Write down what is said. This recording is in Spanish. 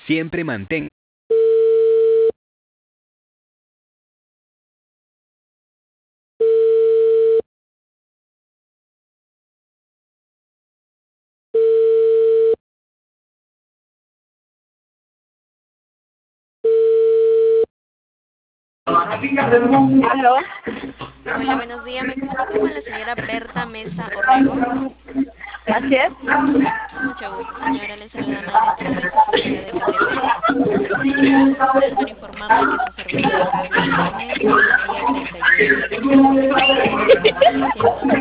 Siempre mantén. ¿Aló? Hola, buenos días. Me comunico con la señora Berta Mesa Orrego. ¿Así es? Mucho gusto, señora. Le saluda Mayra Chávez, asesora de Catepec. Estamos en usted para informarle que su servicio de cambio de internet terminaría el 31 de diciembre de este año. ¿Es correcto?